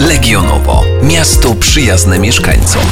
Legionowo. Miasto przyjazne mieszkańcom.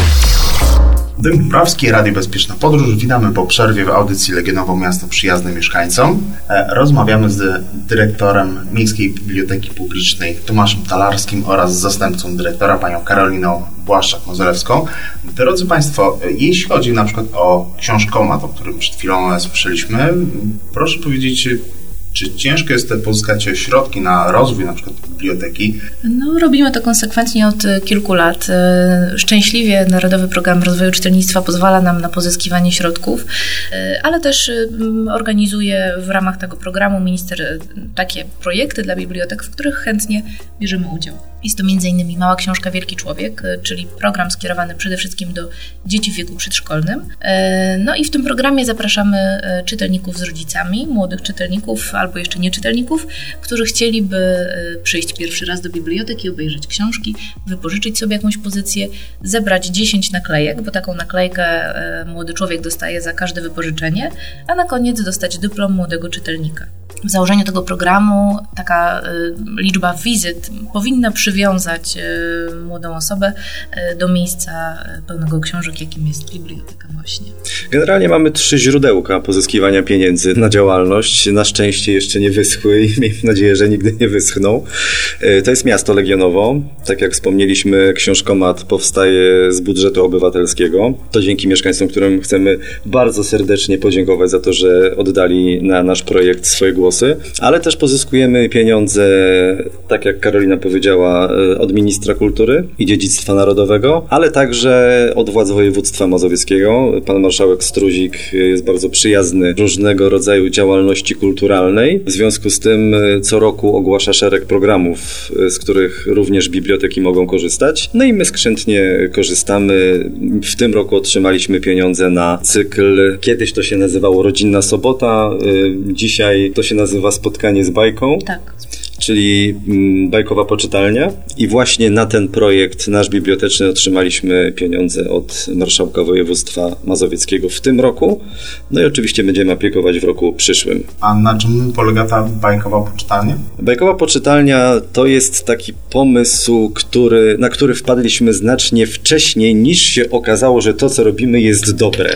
Dym Poprawski, Radio Bezpieczna Podróż. Witamy po przerwie w audycji Legionowo Miasto Przyjazne Mieszkańcom. Rozmawiamy z dyrektorem Miejskiej Biblioteki Publicznej Tomaszem Talarskim oraz zastępcą dyrektora panią Karoliną Błaszczak-Mozolewską. Drodzy Państwo, jeśli chodzi na przykład o książkomat, o którym przed chwilą słyszeliśmy, proszę powiedzieć, czy ciężko jest pozyskać środki na rozwój na przykład biblioteki? Robimy to konsekwentnie od kilku lat. Szczęśliwie Narodowy Program Rozwoju Czytelnictwa pozwala nam na pozyskiwanie środków, ale też organizuje w ramach tego programu minister takie projekty dla bibliotek, w których chętnie bierzemy udział. Jest to m.in. Mała Książka Wielki Człowiek, czyli program skierowany przede wszystkim do dzieci w wieku przedszkolnym. I w tym programie zapraszamy czytelników z rodzicami, młodych czytelników albo jeszcze nie czytelników, którzy chcieliby przyjść pierwszy raz do biblioteki, obejrzeć książki, wypożyczyć sobie jakąś pozycję, zebrać 10 naklejek, bo taką naklejkę młody człowiek dostaje za każde wypożyczenie, a na koniec dostać dyplom młodego czytelnika. W założeniu tego programu taka liczba wizyt powinna przywiązać młodą osobę do miejsca pełnego książek, jakim jest biblioteka właśnie. Generalnie mamy 3 źródełka pozyskiwania pieniędzy na działalność. Na szczęście jeszcze nie wyschły i miejmy nadzieję, że nigdy nie wyschną. To jest miasto Legionowo. Tak jak wspomnieliśmy, książkomat powstaje z budżetu obywatelskiego. To dzięki mieszkańcom, którym chcemy bardzo serdecznie podziękować za to, że oddali na nasz projekt swoje głosy, ale też pozyskujemy pieniądze, tak jak Karolina powiedziała, od ministra kultury i dziedzictwa narodowego, ale także od władz województwa mazowieckiego. Pan marszałek Struzik jest bardzo przyjazny różnego rodzaju działalności kulturalnej. W związku z tym co roku ogłasza szereg programów, z których również biblioteki mogą korzystać. No i my skrzętnie korzystamy. W tym roku otrzymaliśmy pieniądze na cykl, kiedyś to się nazywało Rodzinna Sobota, dzisiaj to się nazywa Spotkanie z bajką. Tak. Czyli bajkowa poczytalnia i właśnie na ten projekt nasz biblioteczny otrzymaliśmy pieniądze od marszałka województwa mazowieckiego w tym roku. No i oczywiście będziemy aplikować w roku przyszłym. A na czym polega ta bajkowa poczytalnia? Bajkowa poczytalnia to jest taki pomysł, na który wpadliśmy znacznie wcześniej, niż się okazało, że to, co robimy, jest dobre.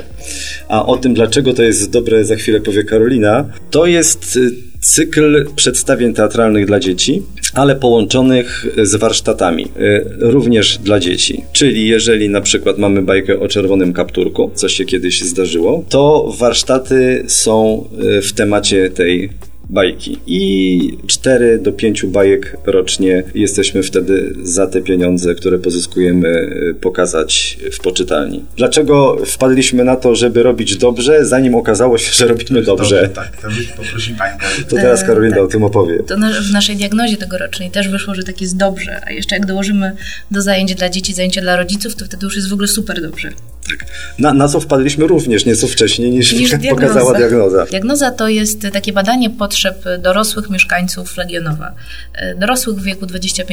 A o tym, dlaczego to jest dobre, za chwilę powie Karolina. To jest cykl przedstawień teatralnych dla dzieci, ale połączonych z warsztatami, również dla dzieci. Czyli jeżeli na przykład mamy bajkę o czerwonym kapturku, co się kiedyś zdarzyło, to warsztaty są w temacie tej bajki. I 4 do 5 bajek rocznie jesteśmy wtedy za te pieniądze, które pozyskujemy, pokazać w poczytalni. Dlaczego wpadliśmy na to, żeby robić dobrze, zanim okazało się, że robimy dobrze? Tak, to poprosi Pani. To teraz Karolina o tym opowie. To w naszej diagnozie tegorocznej też wyszło, że tak jest dobrze, a jeszcze jak dołożymy do zajęć dla dzieci, zajęcia dla rodziców, to wtedy już jest w ogóle super dobrze. Tak. Na co wpadliśmy również nieco wcześniej niż pokazała diagnoza. Diagnoza to jest takie badanie potrzeb dorosłych mieszkańców Legionowa. Dorosłych w wieku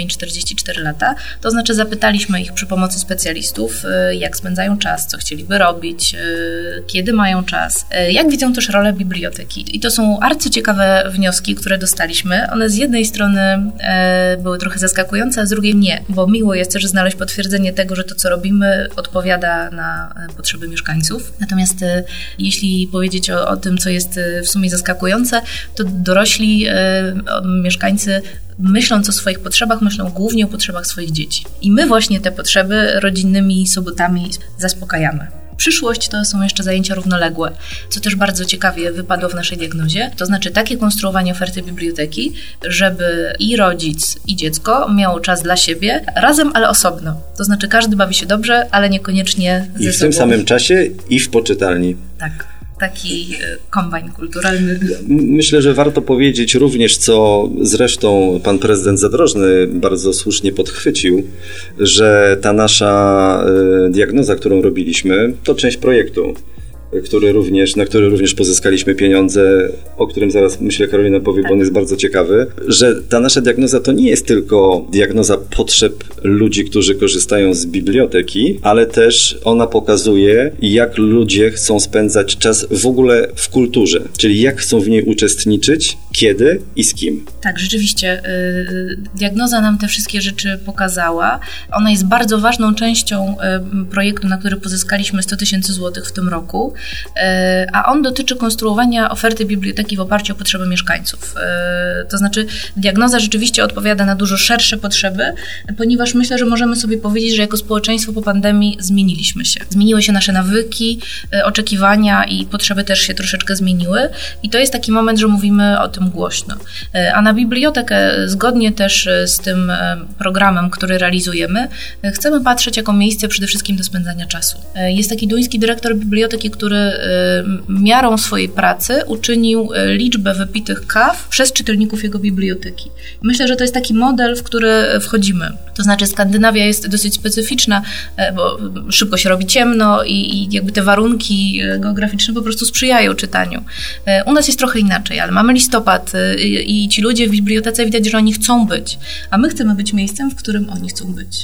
25-44 lata. To znaczy zapytaliśmy ich przy pomocy specjalistów, jak spędzają czas, co chcieliby robić, kiedy mają czas, jak widzą też rolę biblioteki. I to są arcyciekawe wnioski, które dostaliśmy. One z jednej strony były trochę zaskakujące, a z drugiej nie, bo miło jest też znaleźć potwierdzenie tego, że to, co robimy, odpowiada na potrzeby mieszkańców. Natomiast jeśli powiedzieć o tym, co jest w sumie zaskakujące, to dorośli mieszkańcy, myśląc o swoich potrzebach, myślą głównie o potrzebach swoich dzieci. I my właśnie te potrzeby rodzinnymi sobotami zaspokajamy. Przyszłość to są jeszcze zajęcia równoległe, co też bardzo ciekawie wypadło w naszej diagnozie. To znaczy takie konstruowanie oferty biblioteki, żeby i rodzic, i dziecko miało czas dla siebie razem, ale osobno. To znaczy każdy bawi się dobrze, ale niekoniecznie ze sobą. I w tym samym czasie i w poczytalni. Tak. Taki kombajn kulturalny. Myślę, że warto powiedzieć również, co zresztą pan prezydent Zadrożny bardzo słusznie podchwycił, że ta nasza diagnoza, którą robiliśmy, to część projektu, na który również pozyskaliśmy pieniądze, o którym zaraz, myślę, Karolina powie, bo on jest bardzo ciekawy, że ta nasza diagnoza to nie jest tylko diagnoza potrzeb ludzi, którzy korzystają z biblioteki, ale też ona pokazuje, jak ludzie chcą spędzać czas w ogóle w kulturze, czyli jak chcą w niej uczestniczyć, kiedy i z kim. Tak, rzeczywiście. Diagnoza nam te wszystkie rzeczy pokazała. Ona jest bardzo ważną częścią projektu, na który pozyskaliśmy 100 000 złotych w tym roku, a on dotyczy konstruowania oferty biblioteki w oparciu o potrzeby mieszkańców. To znaczy diagnoza rzeczywiście odpowiada na dużo szersze potrzeby, ponieważ myślę, że możemy sobie powiedzieć, że jako społeczeństwo po pandemii zmieniliśmy się. Zmieniły się nasze nawyki, oczekiwania i potrzeby też się troszeczkę zmieniły i to jest taki moment, że mówimy o tym głośno. A na bibliotekę, zgodnie też z tym programem, który realizujemy, chcemy patrzeć jako miejsce przede wszystkim do spędzania czasu. Jest taki duński dyrektor biblioteki, który miarą swojej pracy uczynił liczbę wypitych kaw przez czytelników jego biblioteki. Myślę, że to jest taki model, w który wchodzimy. To znaczy Skandynawia jest dosyć specyficzna, bo szybko się robi ciemno i jakby te warunki geograficzne po prostu sprzyjają czytaniu. U nas jest trochę inaczej, ale mamy listopad i ci ludzie w bibliotece widać, że oni chcą być, a my chcemy być miejscem, w którym oni chcą być.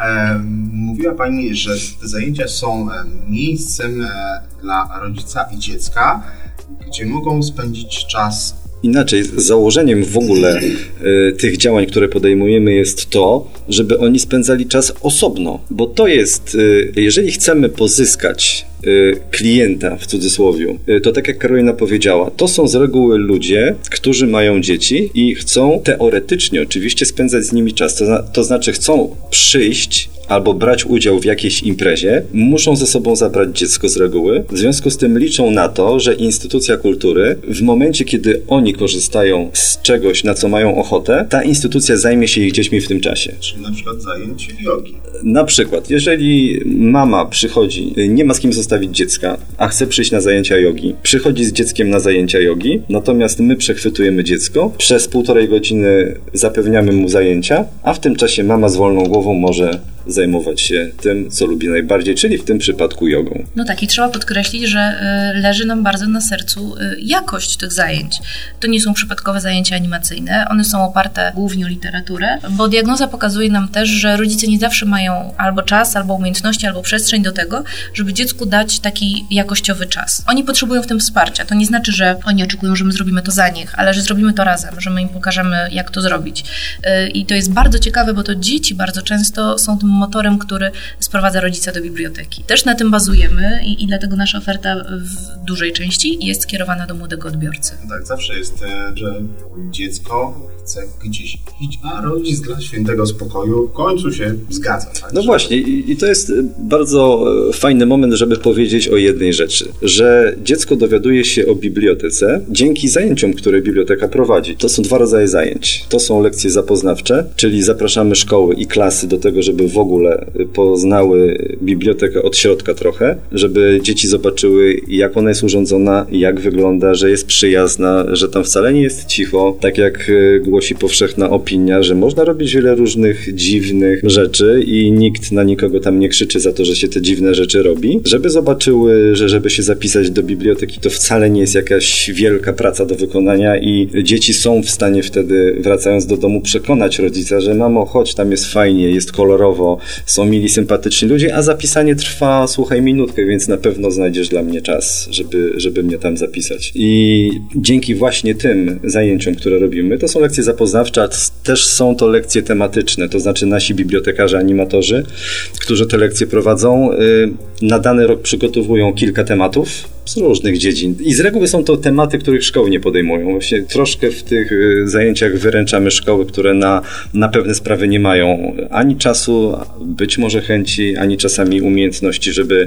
Mówiła Pani, że te zajęcia są miejscem dla rodzica i dziecka, gdzie mogą spędzić czas. Inaczej, założeniem w ogóle tych działań, które podejmujemy, jest to, żeby oni spędzali czas osobno, bo to jest, jeżeli chcemy pozyskać klienta, w cudzysłowie, to tak jak Karolina powiedziała, to są z reguły ludzie, którzy mają dzieci i chcą teoretycznie oczywiście spędzać z nimi czas, to znaczy chcą przyjść albo brać udział w jakiejś imprezie, muszą ze sobą zabrać dziecko z reguły. W związku z tym liczą na to, że instytucja kultury w momencie, kiedy oni korzystają z czegoś, na co mają ochotę, ta instytucja zajmie się ich dziećmi w tym czasie. Czyli na przykład zajęć jogi. Na przykład, jeżeli mama przychodzi, nie ma z kim zostawić dziecka, a chce przyjść na zajęcia jogi, przychodzi z dzieckiem na zajęcia jogi, natomiast my przechwytujemy dziecko, przez 1,5 godziny zapewniamy mu zajęcia, a w tym czasie mama z wolną głową może zajmować się tym, co lubi najbardziej, czyli w tym przypadku jogą. No tak, i trzeba podkreślić, że leży nam bardzo na sercu jakość tych zajęć. To nie są przypadkowe zajęcia animacyjne, one są oparte głównie o literaturę, bo diagnoza pokazuje nam też, że rodzice nie zawsze mają albo czas, albo umiejętności, albo przestrzeń do tego, żeby dziecku dać taki jakościowy czas. Oni potrzebują w tym wsparcia. To nie znaczy, że oni oczekują, że my zrobimy to za nich, ale że zrobimy to razem, że my im pokażemy, jak to zrobić. I to jest bardzo ciekawe, bo to dzieci bardzo często są tym motorem, który sprowadza rodzica do biblioteki. Też na tym bazujemy i dlatego nasza oferta w dużej części jest skierowana do młodego odbiorcy. Tak, zawsze jest, że dziecko chce gdzieś iść, a rodzic dla świętego spokoju w końcu się zgadza. Tak? No właśnie, i to jest bardzo fajny moment, żeby powiedzieć o jednej rzeczy, że dziecko dowiaduje się o bibliotece dzięki zajęciom, które biblioteka prowadzi. To są 2 rodzaje zajęć. To są lekcje zapoznawcze, czyli zapraszamy szkoły i klasy do tego, żeby w ogóle poznały bibliotekę od środka trochę, żeby dzieci zobaczyły, jak ona jest urządzona, jak wygląda, że jest przyjazna, że tam wcale nie jest cicho, tak jak głosi powszechna opinia, że można robić wiele różnych dziwnych rzeczy i nikt na nikogo tam nie krzyczy za to, że się te dziwne rzeczy robi. Żeby zobaczyły, że żeby się zapisać do biblioteki, to wcale nie jest jakaś wielka praca do wykonania i dzieci są w stanie wtedy, wracając do domu, przekonać rodzica, że mamo, chodź, tam jest fajnie, jest kolorowo, są mili, sympatyczni ludzie, a zapisanie trwa, słuchaj, minutkę, więc na pewno znajdziesz dla mnie czas, żeby mnie tam zapisać. I dzięki właśnie tym zajęciom, które robimy, to są lekcje zapoznawcze, a też są to lekcje tematyczne, to znaczy nasi bibliotekarze, animatorzy, którzy te lekcje prowadzą, na dany rok przygotowują kilka tematów z różnych dziedzin. I z reguły są to tematy, których szkoły nie podejmują. Właśnie troszkę w tych zajęciach wyręczamy szkoły, które na pewne sprawy nie mają ani czasu, być może chęci, ani czasami umiejętności,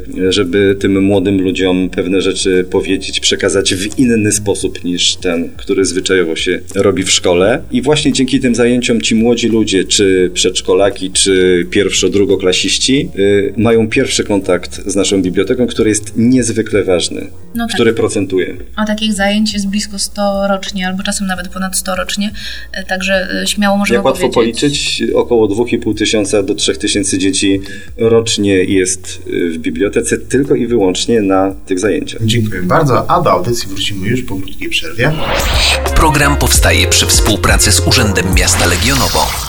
żeby tym młodym ludziom pewne rzeczy powiedzieć, przekazać w inny sposób niż ten, który zwyczajowo się robi w szkole. I właśnie dzięki tym zajęciom ci młodzi ludzie, czy przedszkolaki, czy pierwszo-drugoklasiści mają pierwszy kontakt z naszą biblioteką, który jest niezwykle ważny. No tak. Który procentuje. A takich zajęć jest blisko 100 rocznie, albo czasem nawet ponad 100 rocznie, także śmiało możemy powiedzieć. Jak łatwo policzyć, około 2500 do 3000 dzieci rocznie jest w bibliotece tylko i wyłącznie na tych zajęciach. Dziękuję bardzo, a do audycji wrócimy już po krótkiej przerwie. Program powstaje przy współpracy z Urzędem Miasta Legionowo.